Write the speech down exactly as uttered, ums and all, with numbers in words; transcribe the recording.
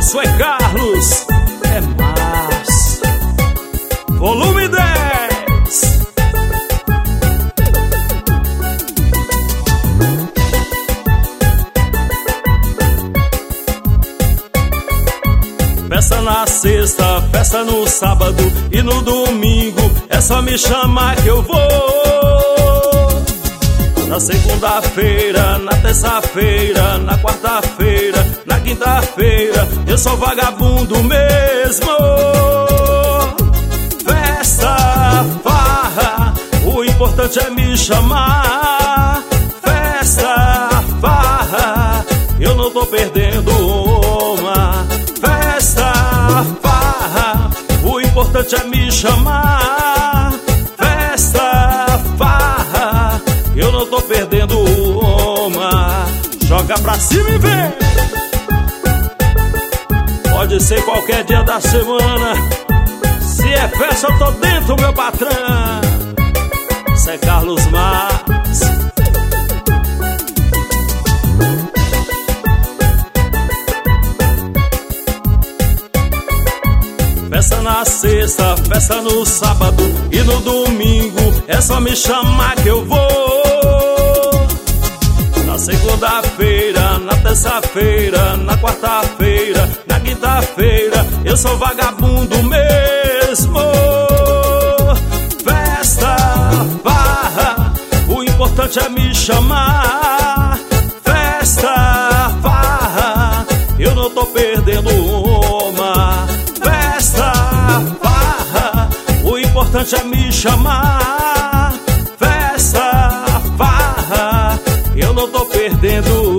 Isso é Carlos, é mais. Volume dez. Festa na sexta, festa no sábado e no domingo é só me chamar que eu vou. Na segunda-feira, na terça-feira, na quarta-feira, na quinta-feira eu sou vagabundo mesmo. Festa, farra, o importante é me chamar. Festa, farra, eu não tô perdendo uma. Festa, farra, o importante é me chamar. Festa, farra, eu não tô perdendo uma. Joga pra cima e vem. Pode ser qualquer dia da semana. Se é festa eu tô dentro, meu patrão. Isso é Carlos Mas. Festa na sexta, festa no sábado e no domingo é só me chamar que eu vou. Na segunda-feira, na terça-feira, na quarta-feira, na quinta-feira eu sou vagabundo mesmo. Festa, farra, o importante é me chamar. Festa, farra, eu não tô perdendo uma. Festa, farra, o importante é me chamar. Festa, farra, eu não tô perdendo